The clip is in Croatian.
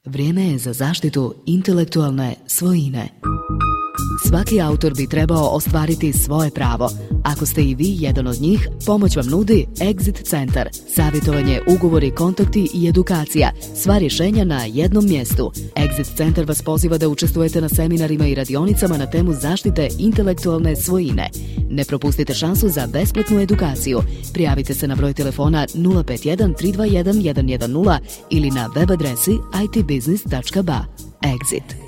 Vrijeme je za zaštitu intelektualne svojine. Svaki autor bi trebao ostvariti svoje pravo. Ako ste i vi jedan od njih, pomoć vam nudi Exit Centar. Savjetovanje, ugovori, kontakti i edukacija. Sva rješenja na jednom mjestu. Exit Centar vas poziva da učestvujete na seminarima i radionicama na temu zaštite intelektualne svojine. Ne propustite šansu za besplatnu edukaciju. Prijavite se na broj telefona 051 321 110 ili na web adresi itbusiness.ba. Exit.